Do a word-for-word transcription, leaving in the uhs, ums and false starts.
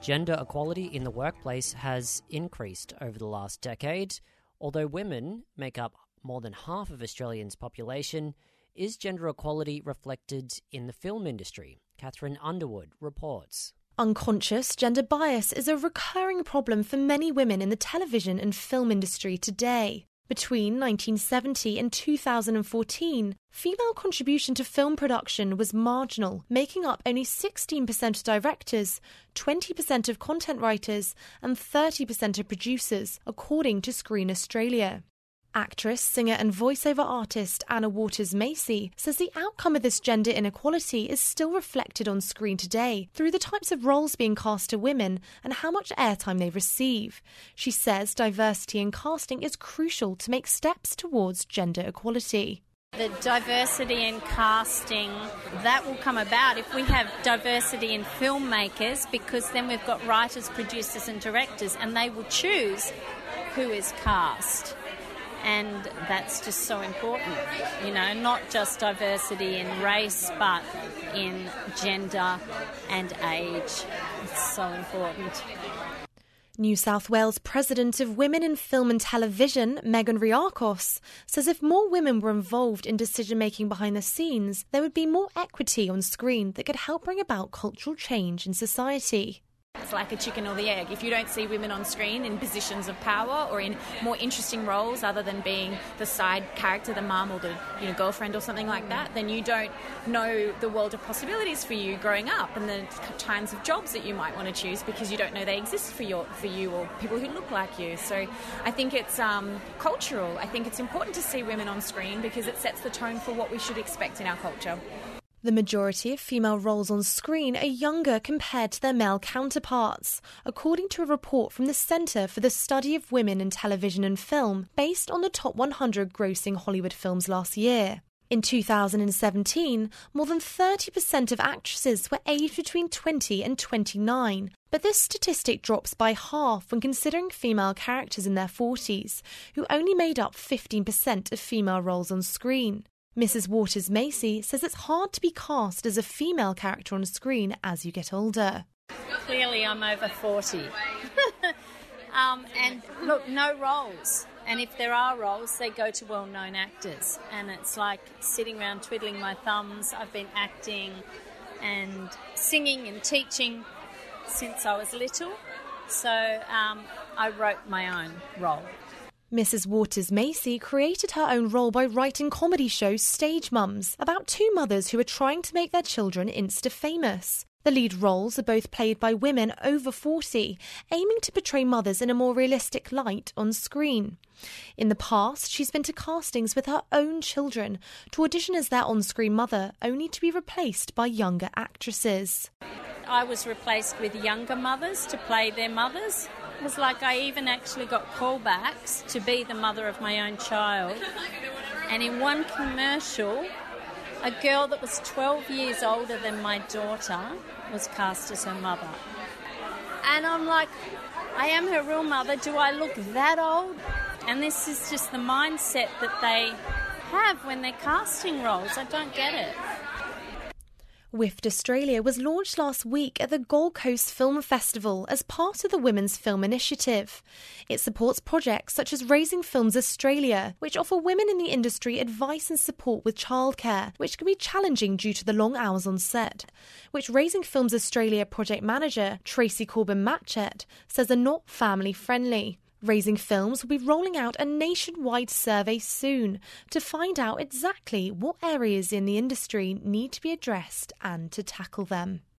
Gender equality in the workplace has increased over the last decade. Although women make up more than half of Australians' population, is gender equality reflected in the film industry? Catherine Underwood reports. Unconscious gender bias is a recurring problem for many women in the television and film industry today. Between nineteen seventy and two thousand fourteen, female contribution to film production was marginal, making up only sixteen percent of directors, twenty percent of content writers, and thirty percent of producers, according to Screen Australia. Actress, singer and voiceover artist Anna Waters-Macy says the outcome of this gender inequality is still reflected on screen today through the types of roles being cast to women and how much airtime they receive. She says diversity in casting is crucial to make steps towards gender equality. The diversity in casting, that will come about if we have diversity in filmmakers, because then we've got writers, producers and directors, and they will choose who is cast. And that's just so important, you know, not just diversity in race, but in gender and age. It's so important. New South Wales President of Women in Film and Television, Megan Riarcos, says if more women were involved in decision-making behind the scenes, there would be more equity on screen that could help bring about cultural change in society. It's like a chicken or the egg. If you don't see women on screen in positions of power or in more interesting roles other than being the side character, the mum or the you know, girlfriend or something like that, then you don't know the world of possibilities for you growing up and the kinds of jobs that you might want to choose because you don't know they exist for you, for you or people who look like you. So I think it's um, cultural. I think it's important to see women on screen because it sets the tone for what we should expect in our culture. The majority of female roles on screen are younger compared to their male counterparts, according to a report from the Centre for the Study of Women in Television and Film, based on the top one hundred grossing Hollywood films last year. In two thousand seventeen, more than thirty percent of actresses were aged between twenty and twenty-nine, but this statistic drops by half when considering female characters in their forties, who only made up fifteen percent of female roles on screen. Missus Waters-Macy says it's hard to be cast as a female character on screen as you get older. Clearly I'm over forty. um, and look, no roles. And if there are roles, they go to well-known actors. And it's like sitting around twiddling my thumbs. I've been acting and singing and teaching since I was little. So um, I wrote my own role. Missus Waters-Macy created her own role by writing comedy show Stage Mums about two mothers who are trying to make their children Insta-famous. The lead roles are both played by women over forty, aiming to portray mothers in a more realistic light on screen. In the past, she's been to castings with her own children to audition as their on-screen mother, only to be replaced by younger actresses. I was replaced with younger mothers to play their mothers. It was like I even actually got callbacks to be the mother of my own child. And in one commercial, a girl that was twelve years older than my daughter was cast as her mother. And I'm like, I am her real mother. Do I look that old? And this is just the mindset that they have when they're casting roles. I don't get it. W I F T Australia was launched last week at the Gold Coast Film Festival as part of the Women's Film Initiative. It supports projects such as Raising Films Australia, which offer women in the industry advice and support with childcare, which can be challenging due to the long hours on set, which Raising Films Australia project manager Tracy Corbin-Matchett says are not family-friendly. Raising Films will be rolling out a nationwide survey soon to find out exactly what areas in the industry need to be addressed and to tackle them.